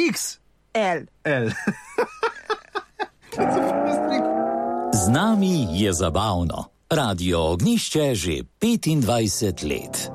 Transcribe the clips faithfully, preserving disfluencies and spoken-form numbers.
X. L. L. Z nami je zabavno. Radio Ognišče že petindvajset let.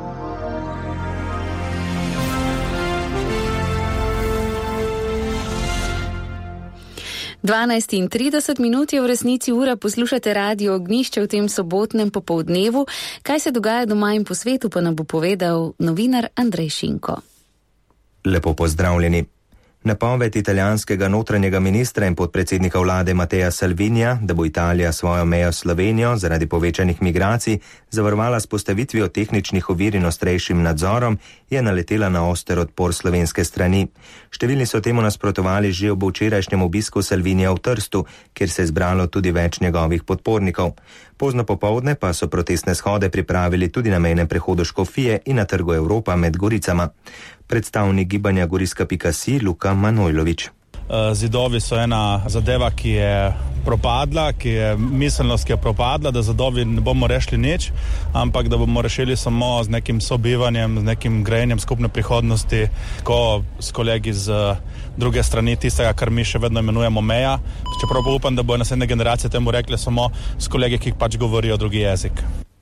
dvanajst in trideset minut je v resnici ura, poslušate Radio Ognišče v tem sobotnem popoldnevu. Kaj se dogaja doma in po svetu, pa nam bo povedal novinar Andrej Šinko. Lepo pozdravljeni. Napoved italijanskega notranjega ministra in podpredsednika vlade Mattea Salvinija, da bo Italija svojo mejo s Slovenijo zaradi povečanih migracij zavarovala s postavitvijo tehničnih ovir in ostrejšim nadzorom, je naletela na oster odpor slovenske strani. Številni so temu nasprotovali že ob včerajšnjem obisku Salvinija v Trstu, kjer se je zbralo tudi več njegovih podpornikov. Pozno popovdne pa so protestne shode pripravili tudi na mejnem prehodu Škofije in na trgu Evropa med Goricama. Predstavnik gibanja Goriska pika si Luka Manojlović. Zidovi so ena zadeva, ki je propadla, ki je miselnost, ki je propadla, da zidovi ne bomo rešili nič, ampak da bomo rešili samo z nekim sobivanjem, z nekim grejenjem skupne prihodnosti, ko s kolegi z druge strani tistega, kar mi še vedno imenujemo meja. Čeprav pa upam, da bo naslednje generacije temu rekli samo s kolegi, ki pač govorijo drugi jezik.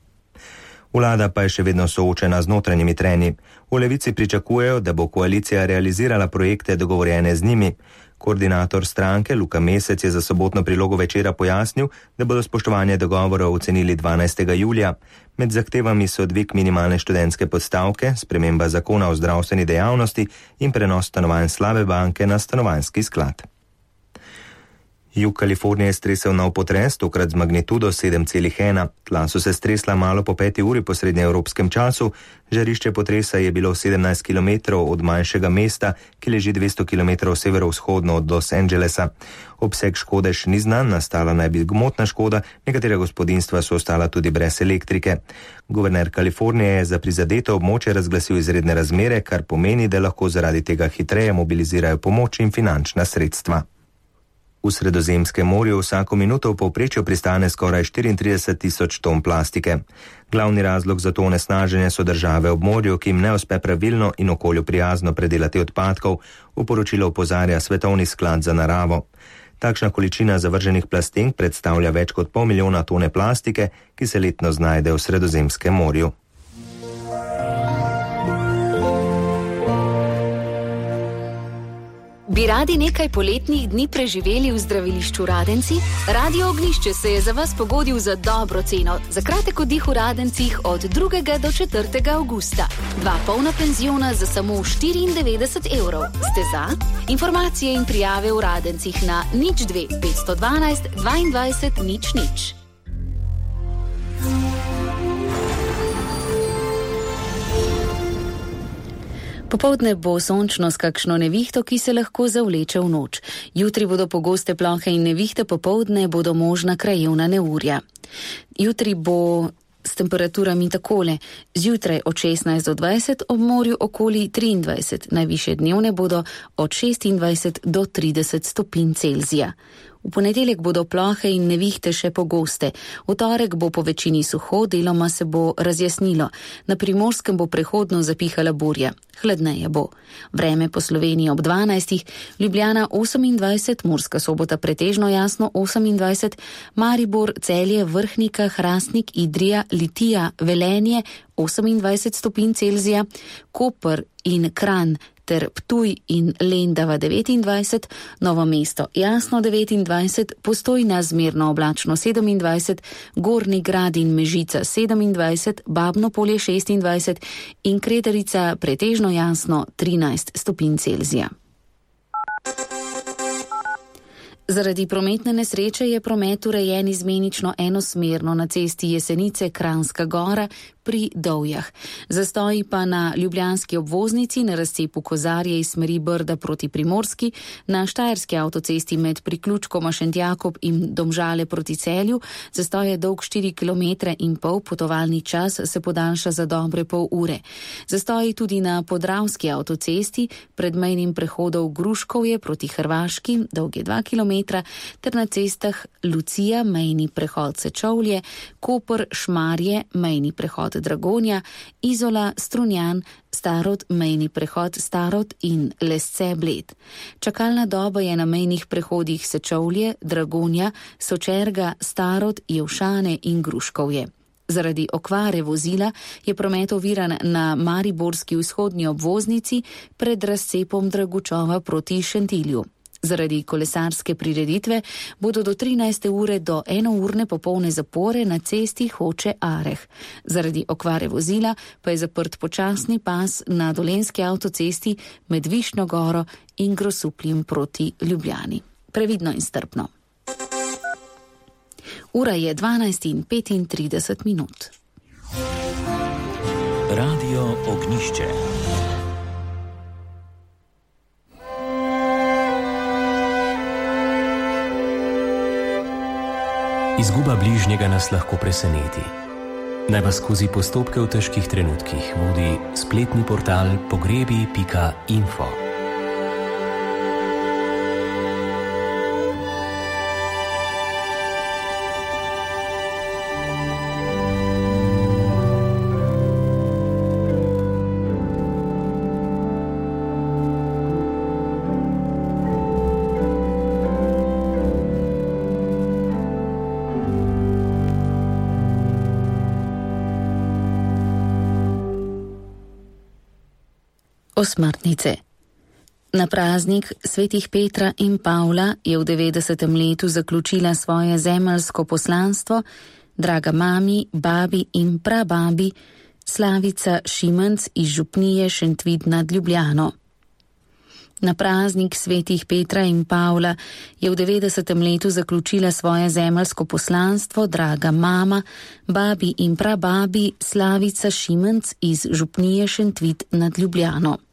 Vlada pa je še vedno soočena z notranjimi trenji. V Levici pričakujejo, da bo koalicija realizirala projekte dogovorjene z njimi. Koordinator stranke Luka Mesec je za sobotno prilogo večera pojasnil, da bodo spoštovanje dogovorov ocenili dvanajstega julija. Med zahtevami so dvig minimalne študentske podstavke, sprememba zakona o zdravstveni dejavnosti in prenos stanovanj slabe banke na stanovanjski sklad. Jug Kalifornije je stresel nov potres, tokrat z magnitudo sedem celih ena. Tla so se stresla malo po peti uri po srednjeevropskem času. Žarišče potresa je bilo sedemnajst kilometrov od manjšega mesta, ki leži dvesto kilometrov severovzhodno od Los Angelesa. Obseg škode še ni znan, nastala naj bi gmotna škoda, nekatera gospodinjstva so ostala tudi brez elektrike. Guverner Kalifornije je za prizadeto območje razglasil izredne razmere, kar pomeni, da lahko zaradi tega hitreje mobilizirajo pomoč in finančna sredstva. V Sredozemskem morju vsako minuto v povprečju pristane skoraj štiriintrideset tisoč ton plastike. Glavni razlog za to onesnaženje so države ob morju, ki jim ne uspe pravilno in okolju prijazno predelati odpadkov, v poročilu opozarja Svetovni sklad za naravo. Takšna količina zavrženih plastenk predstavlja več kot pol milijona tone plastike, ki se letno znajde v Sredozemskem morju. Bi radi nekaj poletnih dni preživeli v zdravilišču Radenci? Radio Ognišče se je za vas pogodil za dobro ceno. Za kratek oddih v Radencih od drugega do četrtega avgusta. Dva polna penziona za samo štiriindevetdeset evrov. Ste za? Informacije in prijave v Radencih na nič dve petsto dvanajst dvaindvajset nič nič. Popoldne bo sončno s kakšno nevihto, ki se lahko zavleče v noč. Jutri bodo pogoste plohe in nevihte, popoldne bodo možna krajevna neurja. Jutri bo s temperaturami takole. Zjutraj od šestnajst do dvajset, ob morju okoli triindvajset. Najvišje dnevne bodo od šestindvajset do trideset stopinj Celzija. V ponedeljek bodo plohe in nevihte še pogoste. V torek bo po večini suho, deloma se bo razjasnilo. Na Primorskem bo prehodno zapihala burja. Hladneje bo. Vreme po Sloveniji ob dvanajstih, Ljubljana osemindvajset, Murska Sobota pretežno jasno osemindvajset, Maribor, Celje, Vrhnika, Hrastnik, Idrija, Litija, Velenje osemindvajset stopinj Celzija, Koper in Kranj ter Ptuj in Lendava devetindvajset, Novo mesto jasno devetindvajset, Postojna zmerno oblačno sedemindvajset, Gornji Grad in Mežica sedemindvajset, Babno Polje šestindvajset in Kredarica pretežno jasno trinajst stopinj Celzija. Zaradi prometne nesreče je promet urejen izmenično enosmerno na cesti Jesenice Kranjska Gora pri Dovjah. Zastoji pa na ljubljanski obvoznici na razcepu Kozarje iz smeri Brda proti Primorski, na štajerski avtocesti med priključkoma Šentjakob in Domžale proti Celju, zastoj je dolg štiri kilometre in pol, potovalni čas se podaljša za dobre pol ure. Zastoji tudi na podravski avtocesti pred mejnim prehodom Gruškovje proti Hrvaški, dolg je dva kilometra, ter na cestah Lucija, mejni prehod Sečovlje, Koper, Šmarje, mejni prehod prehod Dragonja, Izola, Strunjan, Starod, mejni prehod Starod in Lesce Bled. Čakalna doba je na mejnih prehodih Sečovlje, Dragonja, Sočerga, Starod, Jevšane in Gruškovje. Zaradi okvare vozila je promet oviran na mariborski vzhodni obvoznici pred razcepom Dragučova proti Šentilju. Zaradi kolesarske prireditve bodo do trinajste ure do enourne popolne zapore na cesti Hoče-Areh. Zaradi okvare vozila pa je zaprt počasni pas na dolenski avtocesti med Višnjo Goro in Grosupljem proti Ljubljani. Previdno in strpno. Ura je dvanajst in petintrideset minut. Radio Ognišče. Izguba bližnjega nas lahko preseneti. Naj vas skozi postopke v težkih trenutkih vodi spletni portal pogrebi pika info. Osmrtnice. Na praznik svetih Petra in Pavla je v devetdesetem letu zaključila svoje zemeljsko poslanstvo draga mami, babi in prababi Slavica Šimenc iz župnije Šentvid nad Ljubljano. Na praznik svetih Petra in Pavla je v devetdesetem letu zaključila svoje zemeljsko poslanstvo draga mama, babi in prababi Slavica Šimenc iz župnije Šentvid nad Ljubljano.